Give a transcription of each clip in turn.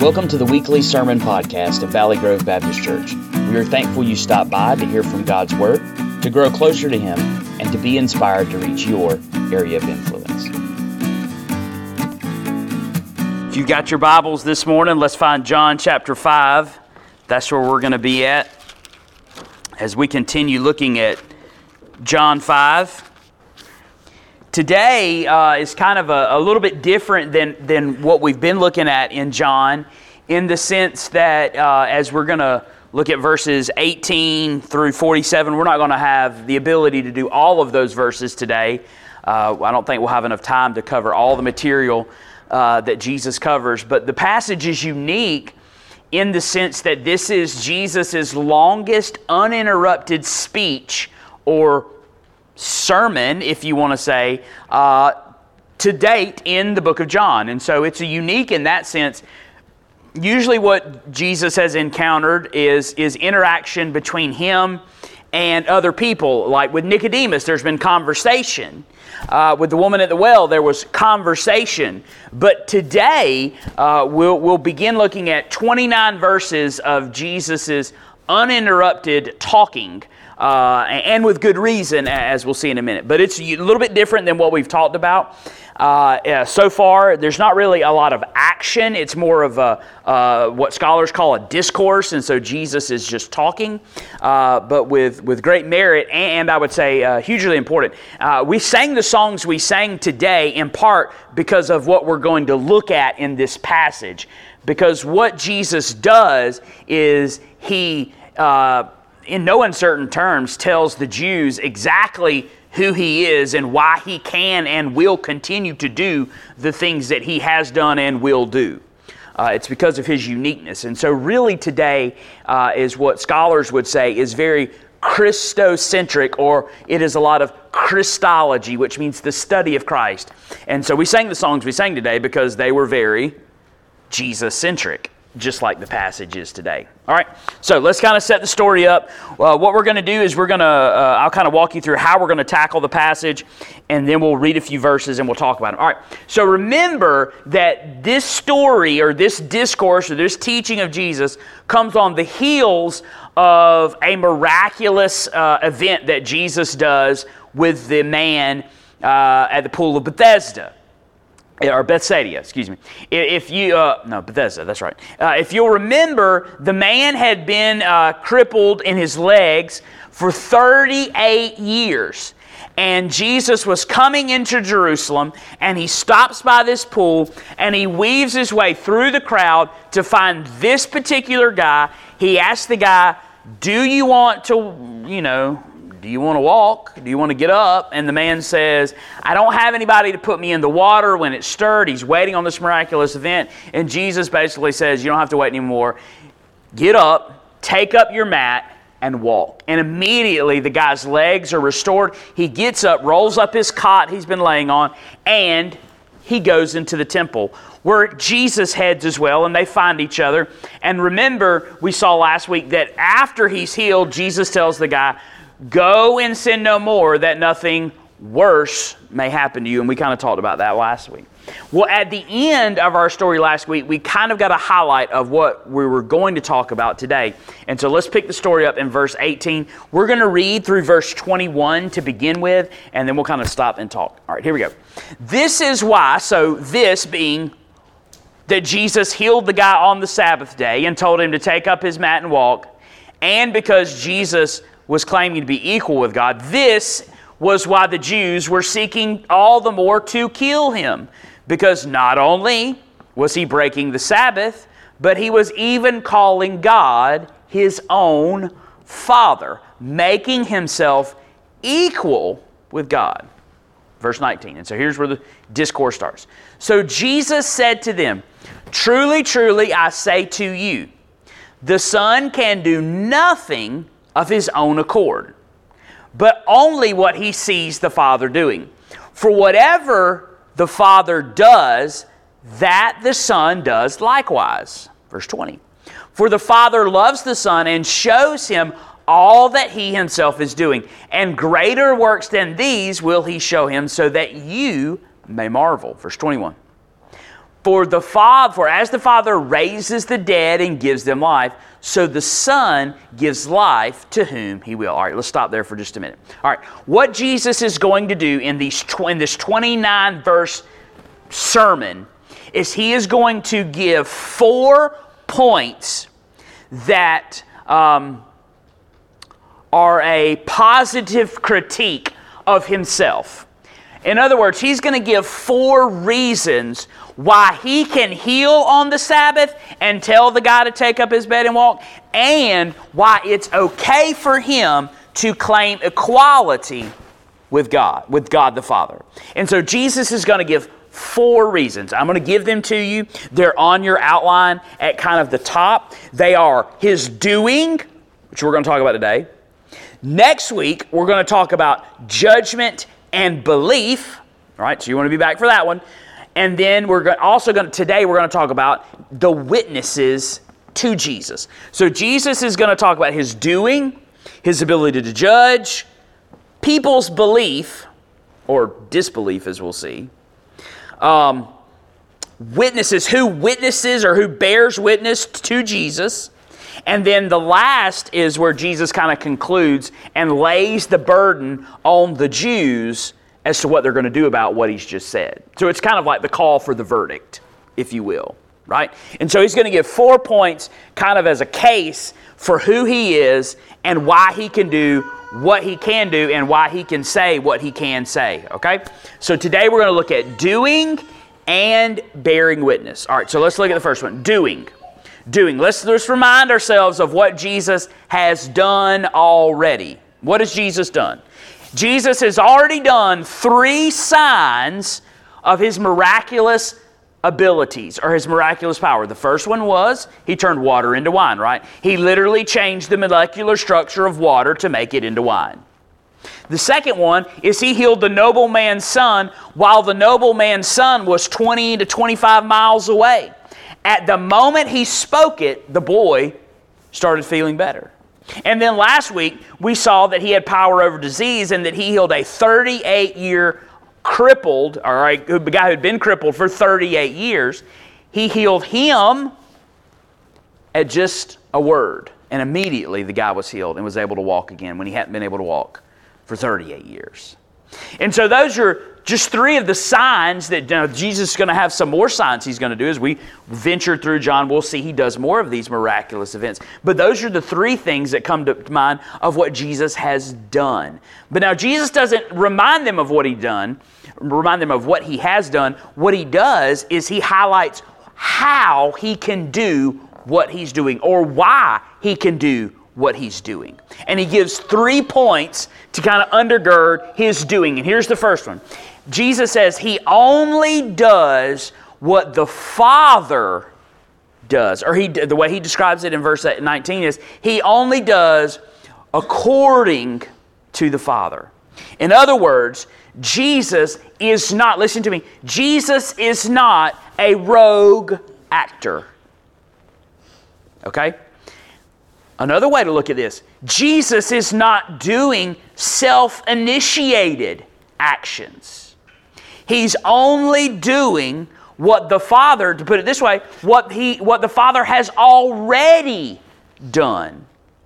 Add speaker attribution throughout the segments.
Speaker 1: Welcome to the weekly sermon podcast of Valley Grove Baptist Church. We are thankful you stopped by to hear from God's Word, to grow closer to Him, and to be inspired to reach your area of influence. If you've got your Bibles this morning, let's find John chapter 5. That's where we're going to be at as we continue looking at John 5. Today is kind of a little bit different than what we've been looking at in John, in the sense that as we're going to look at verses 18 through 47, we're not going to have the ability to do all of those verses today. I don't think we'll have enough time to cover all the material that Jesus covers, but the passage is unique in the sense that this is Jesus' longest uninterrupted speech or sermon, if you want to say, to date in the book of John. And so it's unique in that sense. Usually what Jesus has encountered is interaction between him and other people. Like with Nicodemus, there's been conversation. With the woman at the well, there was conversation. But today, we'll begin looking at 29 verses of Jesus' uninterrupted talking. And with good reason, as we'll see in a minute. But it's a little bit different than what we've talked about. So far, there's not really a lot of action. It's more of what scholars call a discourse, and so Jesus is just talking, but with great merit, and I would say hugely important. We sang the songs we sang today in part because of what we're going to look at in this passage. Because what Jesus does is he in no uncertain terms, tells the Jews exactly who he is and why he can and will continue to do the things that he has done and will do. It's because of his uniqueness. And so really today is what scholars would say is very Christocentric, or it is a lot of Christology, which means the study of Christ. And so we sang the songs we sang today because they were very Jesus-centric, just like the passage is today. All right, so let's kind of set the story up. What we're going to do is I'll kind of walk you through how we're going to tackle the passage, and then we'll read a few verses and we'll talk about them. All right, so remember that this story or this discourse or this teaching of Jesus comes on the heels of a miraculous event that Jesus does with the man at the pool of Bethesda. Or Bethsaida, excuse me. Bethesda, that's right. If you'll remember, the man had been crippled in his legs for 38 years. And Jesus was coming into Jerusalem, and he stops by this pool, and he weaves his way through the crowd to find this particular guy. He asks the guy, do you want to walk? Do you want to get up? And the man says, I don't have anybody to put me in the water when it's stirred. He's waiting on this miraculous event. And Jesus basically says, you don't have to wait anymore. Get up, take up your mat, and walk. And immediately the guy's legs are restored. He gets up, rolls up his cot he's been laying on, and he goes into the temple, where Jesus heads as well, and they find each other. And remember, we saw last week that after he's healed, Jesus tells the guy, go and sin no more, that nothing worse may happen to you. And we kind of talked about that last week. Well, at the end of our story last week, we kind of got a highlight of what we were going to talk about today. And so let's pick the story up in verse 18. We're going to read through verse 21 to begin with, and then we'll kind of stop and talk. All right, here we go. This is why, so this being that Jesus healed the guy on the Sabbath day and told him to take up his mat and walk, and because Jesus was claiming to be equal with God, this was why the Jews were seeking all the more to kill him. Because not only was he breaking the Sabbath, but he was even calling God his own Father, making himself equal with God. Verse 19. And so here's where the discourse starts. So Jesus said to them, truly, truly, I say to you, the Son can do nothing of his own accord, but only what he sees the Father doing. For whatever the Father does, that the Son does likewise. Verse 20. For the Father loves the Son and shows him all that he himself is doing. And greater works than these will he show him, so that you may marvel. Verse 21. For as the Father raises the dead and gives them life, so the Son gives life to whom He will. All right, let's stop there for just a minute. All right, what Jesus is going to do in this 29-verse sermon is He is going to give 4 points that are a positive critique of Himself. In other words, He's going to give 4 reasons why He can heal on the Sabbath and tell the guy to take up his bed and walk, and why it's okay for Him to claim equality with God the Father. And so Jesus is going to give 4 reasons. I'm going to give them to you. They're on your outline at kind of the top. They are His doing, which we're going to talk about today. Next week, we're going to talk about judgment and belief. All right, so you want to be back for that one. And then today we're going to talk about the witnesses to Jesus. So Jesus is going to talk about His doing, His ability to judge, people's belief, or disbelief as we'll see, witnesses, who witnesses or who bears witness to Jesus. And then the last is where Jesus kind of concludes and lays the burden on the Jews as to what they're going to do about what He's just said. So it's kind of like the call for the verdict, if you will, right? And so He's going to give 4 points kind of as a case for who He is and why He can do what He can do and why He can say what He can say, okay? So today we're going to look at doing and bearing witness. All right, so let's look at the first one, doing. Let's remind ourselves of what Jesus has done already. What has Jesus done? Jesus has already done 3 signs of His miraculous abilities or His miraculous power. The first one was He turned water into wine, right? He literally changed the molecular structure of water to make it into wine. The second one is He healed the nobleman's son while the nobleman's son was 20 to 25 miles away. At the moment He spoke it, the boy started feeling better. And then last week, we saw that He had power over disease and that He healed a 38-year crippled, all right, the guy who had been crippled for 38 years. He healed him at just a word. And immediately the guy was healed and was able to walk again when he hadn't been able to walk for 38 years. And so those are just 3 of the signs that Jesus is going to have some more signs He's going to do. As we venture through John, we'll see He does more of these miraculous events. But those are the 3 things that come to mind of what Jesus has done. But now Jesus doesn't remind them of what He done, remind them of what He has done. What He does is He highlights how He can do what He's doing or why He can do what He's doing. And He gives 3 points to kind of undergird His doing. And here's the first one. Jesus says He only does what the Father does. Or the way He describes it in verse 19 is He only does according to the Father. In other words, Jesus is not, listen to me, Jesus is not a rogue actor. Okay? Another way to look at this, Jesus is not doing self-initiated actions. He's only doing what the Father, to put it this way, what the Father has already done.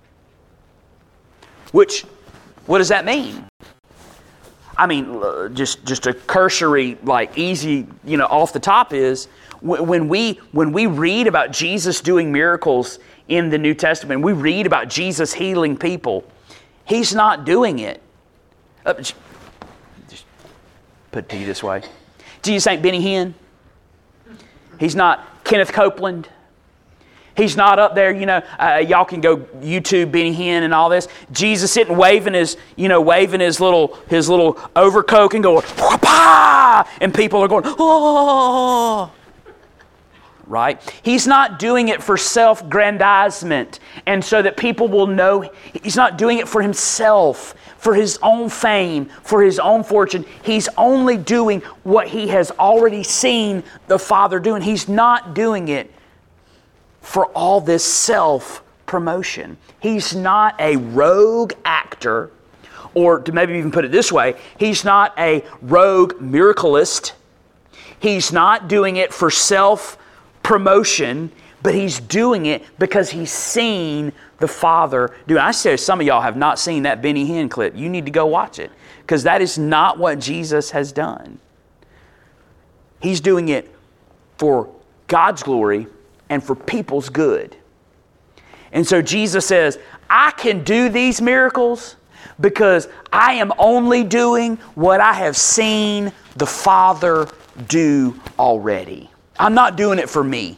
Speaker 1: What does that mean? I mean, just a cursory, like easy, off the top is when we read about Jesus doing miracles in the New Testament, we read about Jesus healing people. He's not doing it. Just put it to you this way. Jesus ain't Benny Hinn. He's not Kenneth Copeland. He's not up there, y'all can go YouTube Benny Hinn and all this. Jesus sitting waving his little overcoat and going, "Wah-pah!" And people are going, "Oh!" Right? He's not doing it for self-grandizement and so that people will know. He's not doing it for Himself, for His own fame, for His own fortune. He's only doing what He has already seen the Father doing. He's not doing it for all this self-promotion. He's not a rogue actor, or to maybe even put it this way, He's not a rogue miracleist. He's not doing it for self-promotion, but He's doing it because He's seen the Father do it. I say some of y'all have not seen that Benny Hinn clip. You need to go watch it, because that is not what Jesus has done. He's doing it for God's glory and for people's good. And so Jesus says, I can do these miracles because I am only doing what I have seen the Father do already. I'm not doing it for me.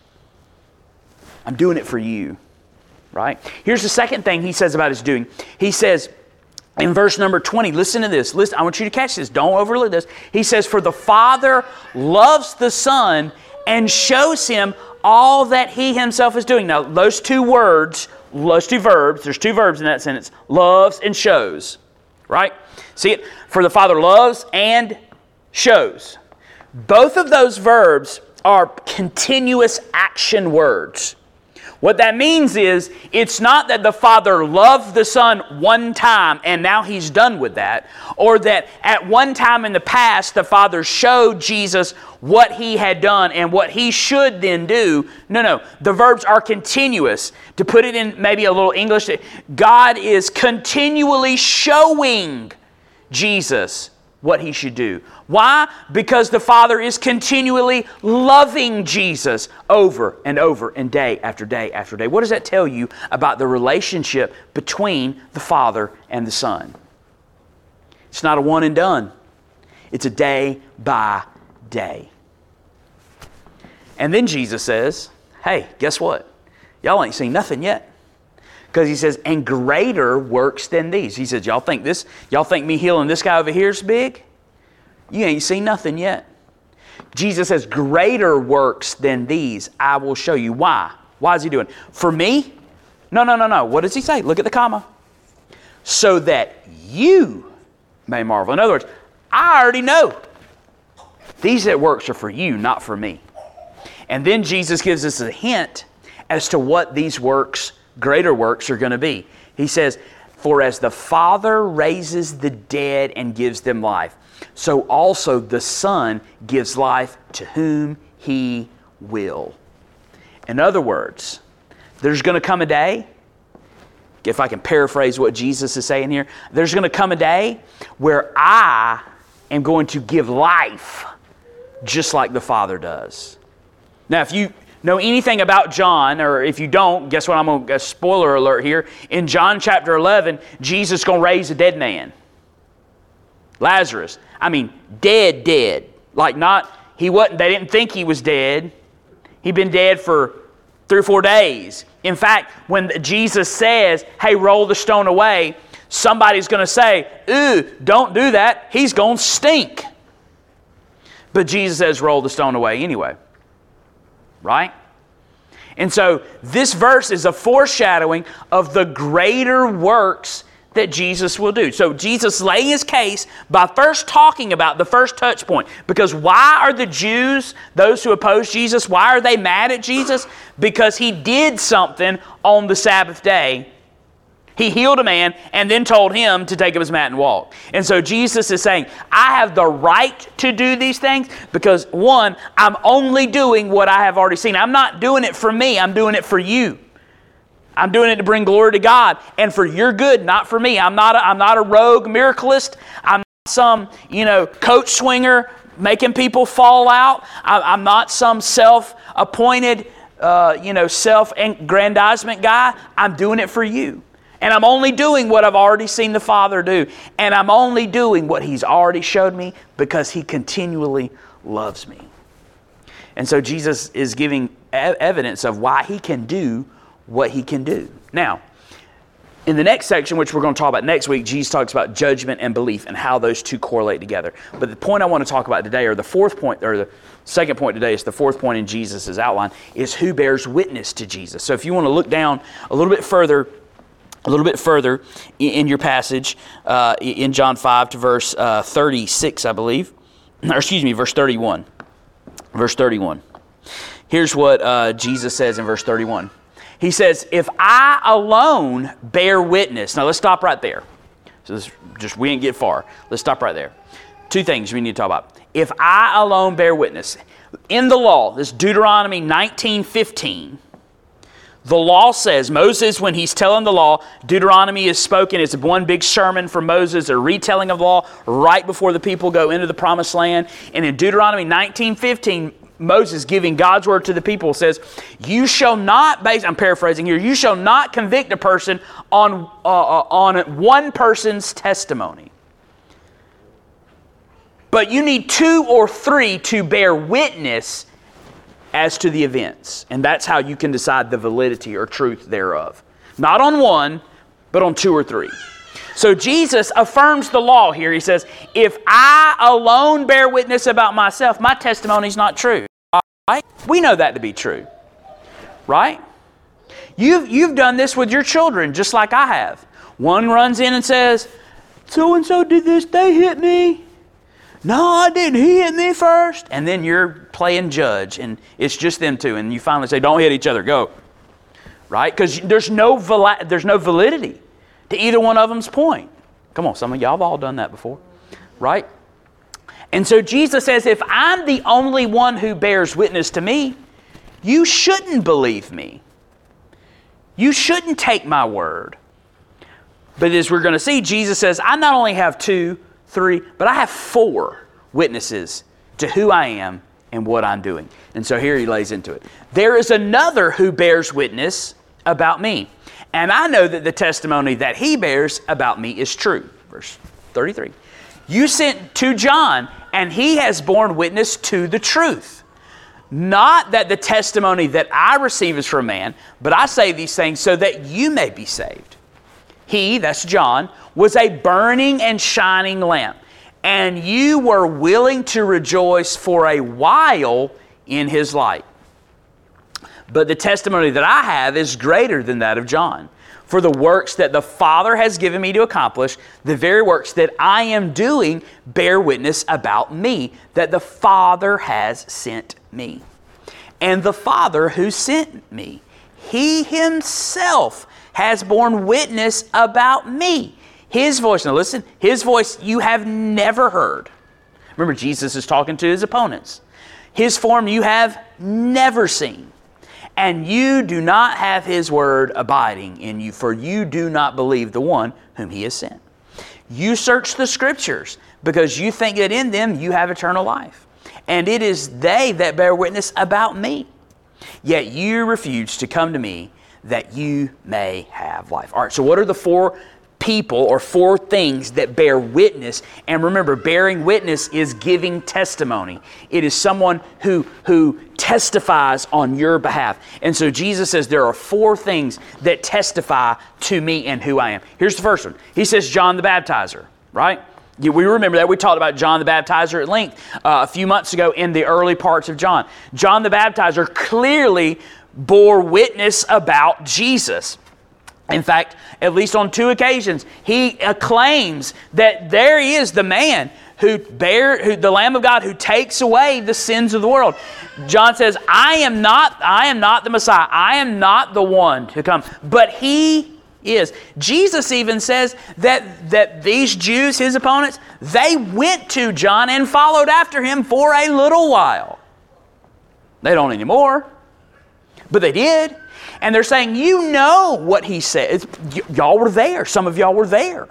Speaker 1: I'm doing it for you. Right? Here's the second thing He says about His doing. He says in verse number 20, listen to this. Listen, I want you to catch this. Don't overlook this. He says, for the Father loves the Son and shows Him all that He Himself is doing. Now, those two verbs, there's two verbs in that sentence, loves and shows. Right? See it? For the Father loves and shows. Both of those verbs are continuous action words. What that means is, it's not that the Father loved the Son one time and now He's done with that, or that at one time in the past the Father showed Jesus what He had done and what He should then do. No. The verbs are continuous. To put it in maybe a little English, God is continually showing Jesus what He should do. Why? Because the Father is continually loving Jesus over and over and day after day after day. What does that tell you about the relationship between the Father and the Son? It's not a one and done. It's a day by day. And then Jesus says, hey, guess what? Y'all ain't seen nothing yet. Because He says, and greater works than these. He says, y'all think me healing this guy over here is big? You ain't seen nothing yet. Jesus says, greater works than these I will show you. Why? Why is He doing it? For me? No. What does He say? Look at the comma. So that you may marvel. In other words, I already know. These works are for you, not for me. And then Jesus gives us a hint as to what these works, greater works, are going to be. He says, for as the Father raises the dead and gives them life, so also the Son gives life to whom He will. In other words, there's going to come a day, if I can paraphrase what Jesus is saying here, there's going to come a day where I am going to give life just like the Father does. Now, if you know anything about John, or if you don't, guess what? I'm going to, spoiler alert here. In John chapter 11, Jesus is going to raise a dead man. Lazarus. I mean, dead. Like they didn't think he was dead. He'd been dead for 3 or 4 days. In fact, when Jesus says, hey, roll the stone away, somebody's going to say, ooh, don't do that. He's going to stink. But Jesus says, roll the stone away anyway. Right? And so this verse is a foreshadowing of the greater works that Jesus will do. So Jesus laying His case by first talking about the first touch point. Because why are the Jews, those who oppose Jesus, why are they mad at Jesus? Because He did something on the Sabbath day. He healed a man and then told him to take up his mat and walk. And so Jesus is saying, I have the right to do these things because, one, I'm only doing what I have already seen. I'm not doing it for me. I'm doing it for you. I'm doing it to bring glory to God and for your good, not for me. I'm not a rogue miracleist. I'm not some, coach swinger making people fall out. I'm not some self-appointed, self-aggrandizement guy. I'm doing it for you. And I'm only doing what I've already seen the Father do. And I'm only doing what He's already showed me because He continually loves me. And so Jesus is giving evidence of why He can do what He can do. Now, in the next section, which we're going to talk about next week, Jesus talks about judgment and belief and how those two correlate together. But the point I want to talk about today, or the second point today, is the fourth point in Jesus' outline, is who bears witness to Jesus. So if you want to look down a little bit further in your passage, in John 5 to verse 36, I believe. Verse 31. Verse 31. Here's what Jesus says in verse 31. He says, if I alone bear witness. Now let's stop right there. So we didn't get far. Let's stop right there. Two things we need to talk about. if I alone bear witness. In the law, this Deuteronomy 19:15, the law says, Moses, when he's telling the law, Deuteronomy is spoken. It's one big sermon from Moses, a retelling of the law right before the people go into the promised land. And in Deuteronomy 19:15, Moses, giving God's word to the people, says, you shall not, I'm paraphrasing here, you shall not convict a person on one person's testimony. But you need 2 or 3 to bear witness as to the events. And that's how you can decide the validity or truth thereof. Not on 1, but on 2 or 3. So Jesus affirms the law here. He says, if I alone bear witness about myself, my testimony is not true. Right? We know that to be true. Right? You've done this with your children, just like I have. One runs in and says, so-and-so did this, they hit me. No, I didn't. He hit me first. And then you're playing judge, and it's just them two. And you finally say, don't hit each other, go. Right? Because there's no validity to either one of them's point. Come on, some of y'all have all done that before. Right? And so Jesus says, if I'm the only one who bears witness to me, you shouldn't believe me. You shouldn't take my word. But as we're going to see, Jesus says, I not only have 2, 3, but I have 4 witnesses to who I am and what I'm doing. And so here he lays into it. There is another who bears witness about me, and I know that the testimony that he bears about me is true. Verse 33. You sent to John, and he has borne witness to the truth. Not that the testimony that I receive is from man, but I say these things so that you may be saved. He, that's John, was a burning and shining lamp, and you were willing to rejoice for a while in his light. But the testimony that I have is greater than that of John. For the works that the Father has given me to accomplish, the very works that I am doing, bear witness about me, that the Father has sent me. And the Father who sent me, he himself has borne witness about me. His voice, now listen, his voice you have never heard. Remember, Jesus is talking to his opponents. His form you have never seen. And you do not have his word abiding in you, for you do not believe the one whom he has sent. You search the Scriptures, because you think that in them you have eternal life. And it is they that bear witness about me. Yet you refuse to come to me, that you may have life. All right, so what are the 4 people or 4 things that bear witness? And remember, bearing witness is giving testimony. It is someone who testifies on your behalf. And so Jesus says there are 4 things that testify to me and who I am. Here's the first one. He says John the Baptizer, right? We remember that. We talked about John the Baptizer at length a few months ago in the early parts of John. John the Baptizer clearly bore witness about Jesus. In fact, at least on 2 occasions, he acclaims that there he is, the man the Lamb of God who takes away the sins of the world. John says, I am not the Messiah. I am not the one to come, but he is. Jesus even says that these Jews, his opponents, they went to John and followed after him for a little while. They don't anymore, but they did. And they're saying, you know what he said. Y'all were there. Some of y'all were there.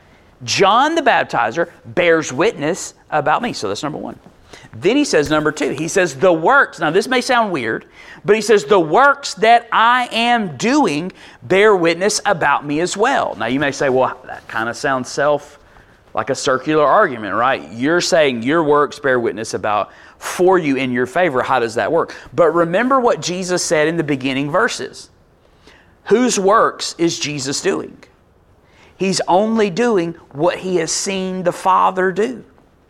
Speaker 1: John the Baptizer bears witness about me. So that's number 1. Then he says number 2. He says the works. Now this may sound weird, but he says the works that I am doing bear witness about me as well. Now you may say, well, that kind of sounds like a circular argument, right? You're saying your works bear witness for you in your favor. How does that work? But remember what Jesus said in the beginning verses. Whose works is Jesus doing? He's only doing what he has seen the Father do.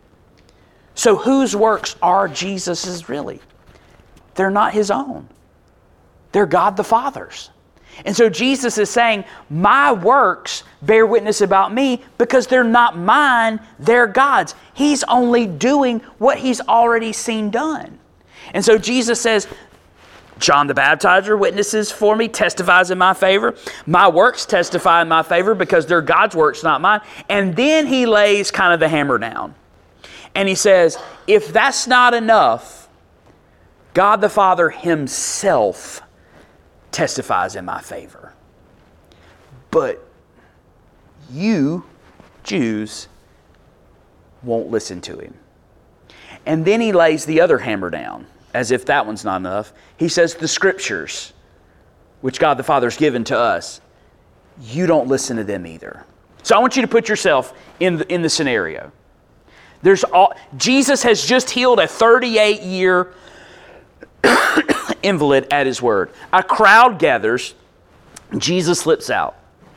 Speaker 1: So whose works are Jesus's really? They're not his own. They're God the Father's. And so Jesus is saying, my works bear witness about me because they're not mine, they're God's. He's only doing what he's already seen done. And so Jesus says, John the Baptizer witnesses for me, testifies in my favor. My works testify in my favor because they're God's works, not mine. And then he lays kind of the hammer down. And he says, if that's not enough, God the Father himself testifies in my favor. But you, Jews, won't listen to him. And then he lays the other hammer down, as if that one's not enough. He says, the Scriptures, which God the Father has given to us, you don't listen to them either. So I want you to put yourself in the scenario. Jesus has just healed a 38-year invalid at his word. A crowd gathers. Jesus slips out.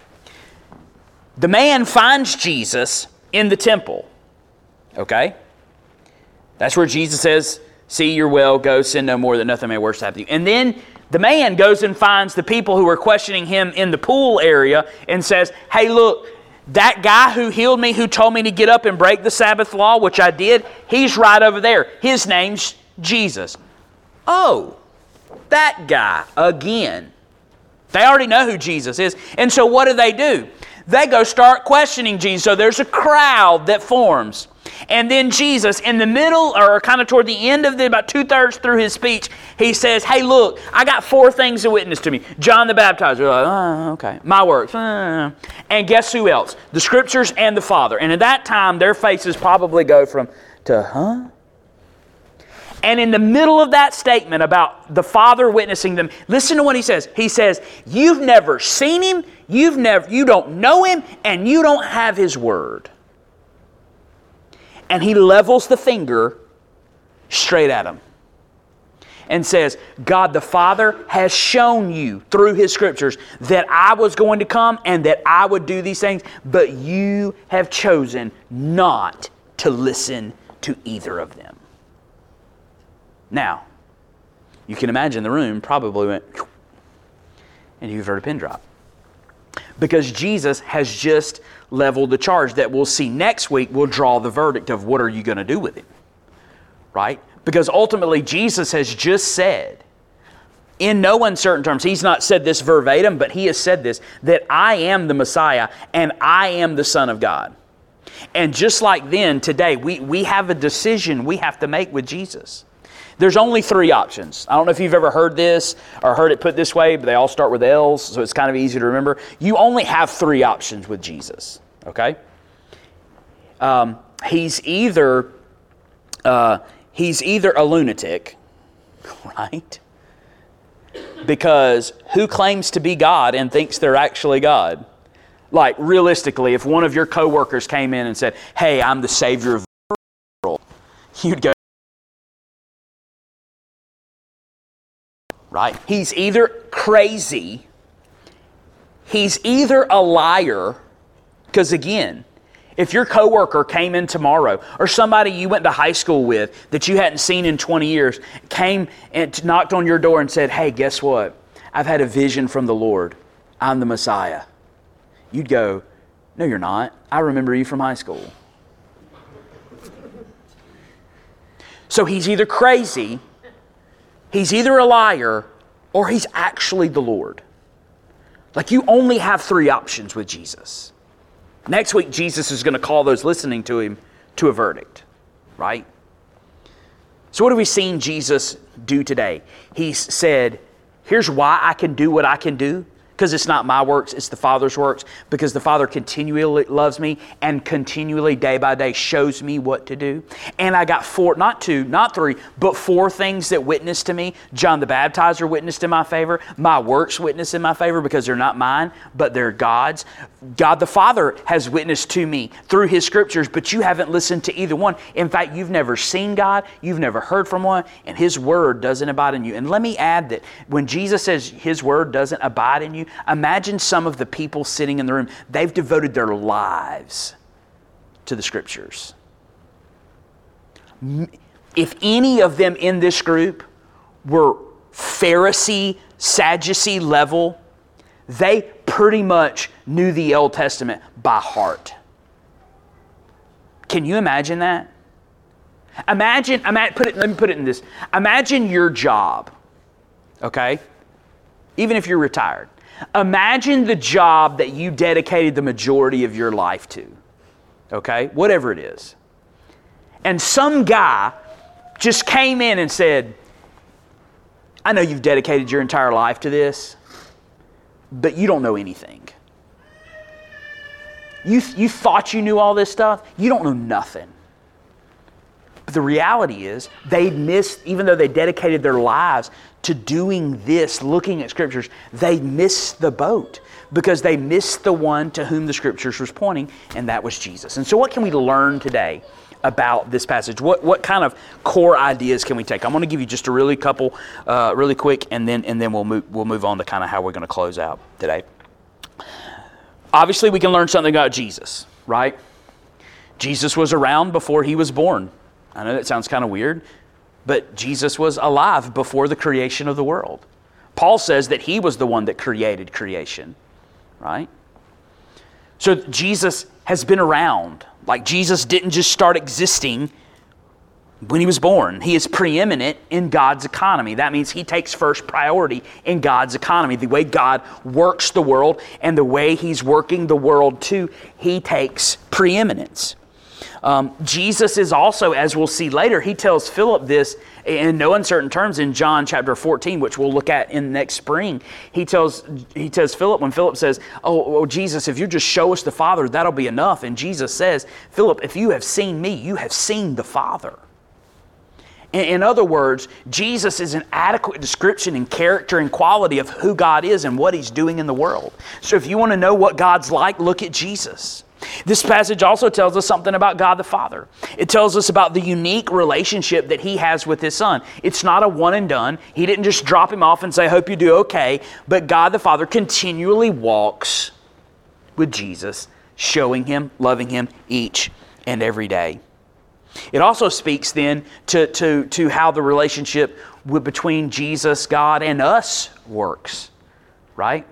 Speaker 1: The man finds Jesus in the temple. Okay? That's where Jesus says, see, you're well, go, sin no more, that nothing may worse happen to you. And then the man goes and finds the people who are questioning him in the pool area and says, hey, look, that guy who healed me, who told me to get up and break the Sabbath law, which I did, he's right over there. His name's Jesus. Oh, that guy again. They already know who Jesus is. And so what do? They go start questioning Jesus. So there's a crowd that forms. And then Jesus, in the middle, or kind of toward the end of about 2/3 through his speech, he says, hey, look, I got 4 things to witness to me. John the Baptizer, like, oh, okay. My works. And guess who else? The Scriptures and the Father. And at that time, their faces probably go to. And in the middle of that statement about the Father witnessing them, listen to what he says. He says, you've never seen him, you don't know him, and you don't have his word. And he levels the finger straight at him and says, God the Father has shown you through his Scriptures that I was going to come and that I would do these things, but you have chosen not to listen to either of them. Now, you can imagine the room probably went, and you've heard a pin drop. Because Jesus has just leveled the charge that we'll see next week will draw the verdict of what are you going to do with him. Right? Because ultimately Jesus has just said, in no uncertain terms, he's not said this verbatim, but he has said this, that I am the Messiah and I am the Son of God. And just like then, today, we have a decision we have to make with Jesus. There's only 3 options. I don't know if you've ever heard this or heard it put this way, but they all start with L's, so it's kind of easy to remember. You only have 3 options with Jesus, okay? He's either a lunatic, right? Because who claims to be God and thinks they're actually God? Like, realistically, if one of your coworkers came in and said, hey, I'm the Savior of the world, you'd go, right? He's either crazy, he's either a liar, because again, if your coworker came in tomorrow, or somebody you went to high school with that you hadn't seen in 20 years, came and knocked on your door and said, hey, guess what? I've had a vision from the Lord. I'm the Messiah. You'd go, no, you're not. I remember you from high school. So he's either crazy, he's either a liar, or he's actually the Lord. Like, you only have 3 options with Jesus. Next week, Jesus is going to call those listening to him to a verdict, right? So what have we seen Jesus do today? He's said, here's why I can do what I can do. Because it's not my works, it's the Father's works. Because the Father continually loves me and continually, day by day, shows me what to do. And I got 4, not 2, not 3, but 4 things that witness to me. John the Baptizer witnessed in my favor. My works witness in my favor because they're not mine, but they're God's. God the Father has witnessed to me through his Scriptures, but you haven't listened to either one. In fact, you've never seen God, you've never heard from one, and his word doesn't abide in you. And let me add that when Jesus says his word doesn't abide in you, imagine some of the people sitting in the room. They've devoted their lives to the Scriptures. If any of them in this group were Pharisee, Sadducee level, they pretty much knew the Old Testament by heart. Can you imagine that? Let me put it in this. Imagine your job, okay? Even if you're retired. Imagine the job that you dedicated the majority of your life to, okay? Whatever it is. and some guy just came in and said, I know you've dedicated your entire life to this, but you don't know anything. You thought you knew all this stuff. You don't know nothing. But the reality is, they missed, even though they dedicated their lives to doing this, looking at Scriptures, they missed the boat because they missed the one to whom the Scriptures was pointing, and that was Jesus. And so what can we learn today about this passage? What kind of core ideas can we take? I'm going to give you just a really quick, and then we'll move on to kind of how we're going to close out today. Obviously, we can learn something about Jesus, right? Jesus was around before he was born. I know that sounds kind of weird, but Jesus was alive before the creation of the world. Paul says that he was the one that created creation, right? So Jesus has been around. Like, Jesus didn't just start existing when he was born. He is preeminent in God's economy. That means he takes first priority in God's economy. The way God works the world and the way he's working the world too, he takes preeminence. Jesus is also, as we'll see later, he tells Philip this in no uncertain terms in John chapter 14, which we'll look at in next spring. He tells Philip, when Philip says, oh, Jesus, if you just show us the Father, that'll be enough. And Jesus says, Philip, if you have seen me, you have seen the Father. In other words, Jesus is an adequate description in character and quality of who God is and what he's doing in the world. So if you want to know what God's like, look at Jesus. This passage also tells us something about God the Father. It tells us about the unique relationship that he has with his Son. It's not a one and done. He didn't just drop him off and say, hope you do okay. But God the Father continually walks with Jesus, showing him, loving him each and every day. It also speaks then to how the relationship between Jesus, God, and us works, right?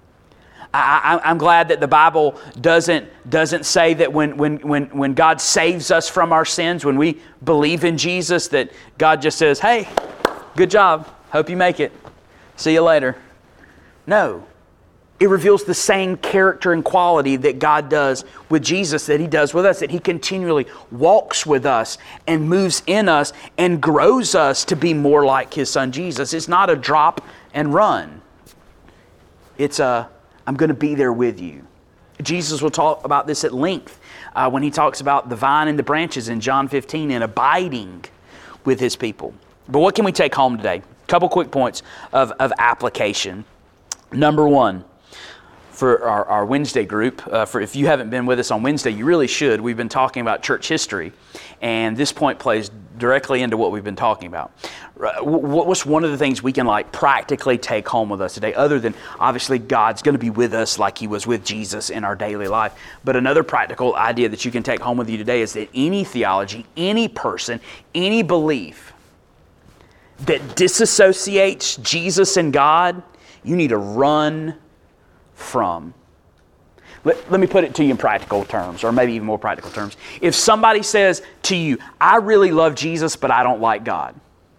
Speaker 1: I'm glad that the Bible doesn't say that when God saves us from our sins, when we believe in Jesus, that God just says, hey, good job, hope you make it, see you later. No. It reveals the same character and quality that God does with Jesus that he does with us, that he continually walks with us and moves in us and grows us to be more like his Son Jesus. It's not a drop and run. It's I'm going to be there with you. Jesus will talk about this at length when he talks about the vine and the branches in John 15 and abiding with his people. But what can we take home today? A couple quick points of application. Number one, for our Wednesday group, for if you haven't been with us on Wednesday, you really should. We've been talking about church history, and this point plays directly into what we've been talking about. What's one of the things we can practically take home with us today, other than obviously God's going to be with us like he was with Jesus in our daily life. But another practical idea that you can take home with you today is that any theology, any person, any belief that disassociates Jesus and God, you need to run from. Let me put it to you in practical terms, or maybe even more practical terms. If somebody says to you, I really love Jesus, but I don't like God,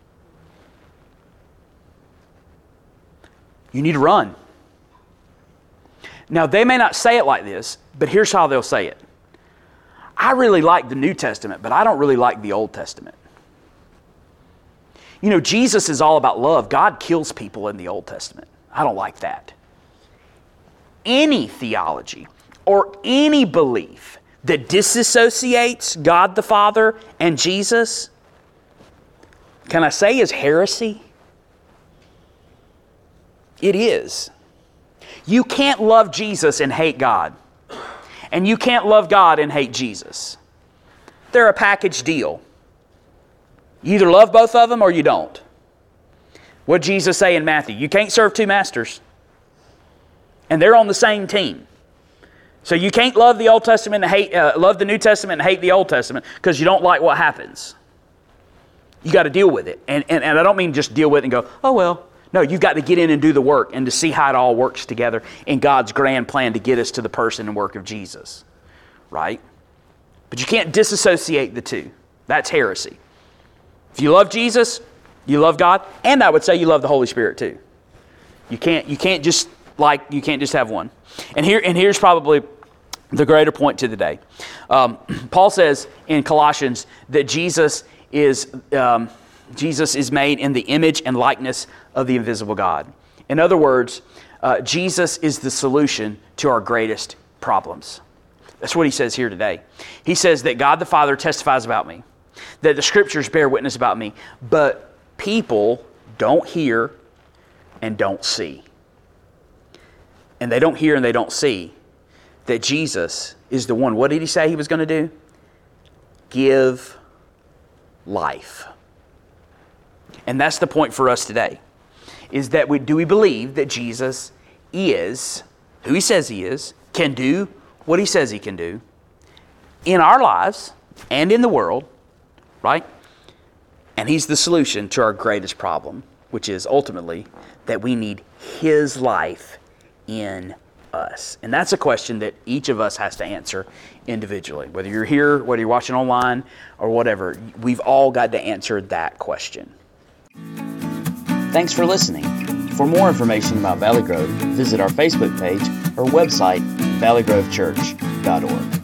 Speaker 1: you need to run. Now, they may not say it like this, but here's how they'll say it. I really like the New Testament, but I don't really like the Old Testament. You know, Jesus is all about love. God kills people in the Old Testament. I don't like that. Any theology or any belief that disassociates God the Father and Jesus, can I say is heresy? It is. You can't love Jesus and hate God. And you can't love God and hate Jesus. They're a package deal. You either love both of them or you don't. What did Jesus say in Matthew? You can't serve two masters. And they're on the same team. So you can't love the Old Testament and love the New Testament and hate the Old Testament because you don't like what happens. You got to deal with it. And I don't mean just deal with it and go, oh well. No, you've got to get in and do the work and to see how it all works together in God's grand plan to get us to the person and work of Jesus. Right? But you can't disassociate the two. That's heresy. If you love Jesus, you love God, and I would say you love the Holy Spirit too. You can't just have one. And here's probably the greater point to the day. Paul says in Colossians that Jesus is made in the image and likeness of the invisible God. In other words, Jesus is the solution to our greatest problems. That's what he says here today. He says that God the Father testifies about me, that the Scriptures bear witness about me, but people don't hear and don't see. And they don't hear and they don't see that Jesus is the one. What did he say he was going to do? Give life. And that's the point for us today, is that do we believe that Jesus is who he says he is, can do what he says he can do in our lives and in the world, right? And he's the solution to our greatest problem, which is ultimately that we need his life in us. And that's a question that each of us has to answer individually. Whether you're here, whether you're watching online, or whatever, we've all got to answer that question. Thanks for listening. For more information about Valley Grove, visit our Facebook page or website, valleygrovechurch.org.